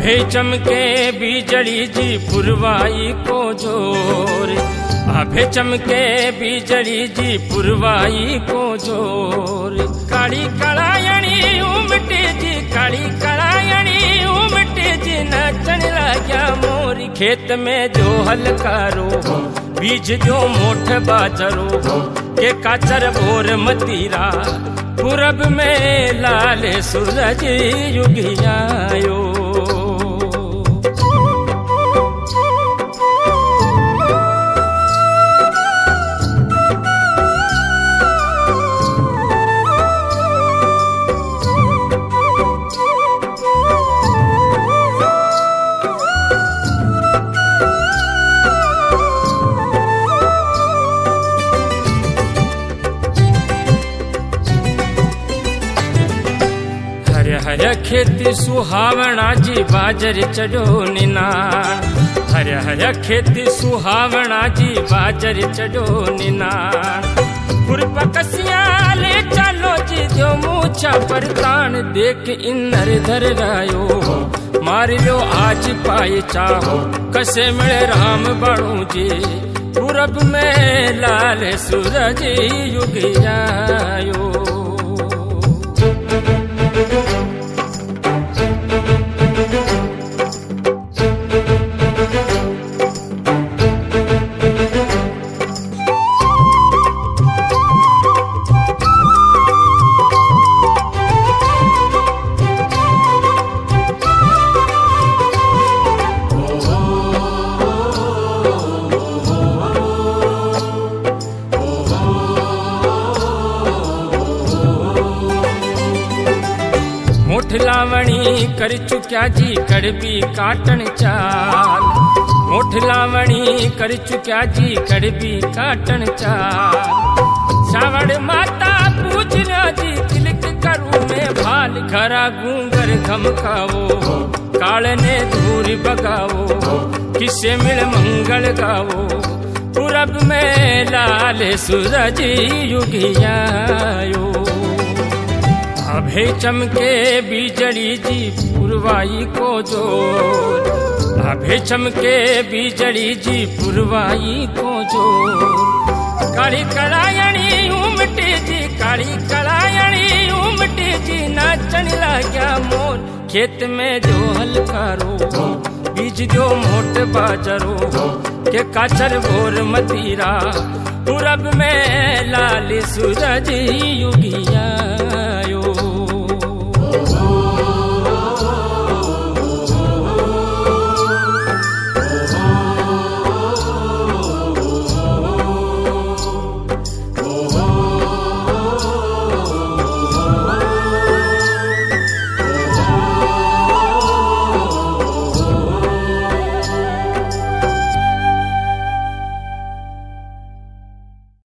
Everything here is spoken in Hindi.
अभे चमके बिजली जी पुरवाई को जोर, अभे चमके बिजली जी पुरवाई को जोर। काली कड़ायणी उमटे जी, काली कड़ायणी उमटे जी, नचन लाग्या मोर। खेत में जो हलकारो बीज जो मोठ बाजरो, के काचर भोर मतीरा पूरब में लाल सूरज युगियायो। हर खेती सुहावना जी बाजर चढ़ो निनाण, हर हर खेती सुहावना जी बाजर चढ़ो निनाण। खुरपकसिया ले चलो जी जो मूछा पर तान, देख इन्नर धर रायो मार लो आज पाए चाहो। कसे मिले राम बाड़ू जी पूरब में लाल सूरज युगियायो। मोठ लावणी कर चुक्या जी कड़बी काटन चाल, मोठ लावणी कर चुक्या जी कड़बी काटन चाल। सावड़ माता पूजना जी तिलक करू में भाल, घरा गूंगर धमकावो काल ने धूर बगावो। किसे मिल मंगल गावो पूरब में लाल सूरज युगियायो। अभे चमके बिजली जी पुरवाई को जोर, अभे चमके बिजली जी पुरवाई को जोर। काली कड़ायणी उमटे जी, काली कड़ायणी उमटे जी, नाचन लाग्या मोर। खेत में जो हलकारो बीज जो मोट बाजरो, के काचर भोर मतीरा पूरब में लाल सूरज युगिया।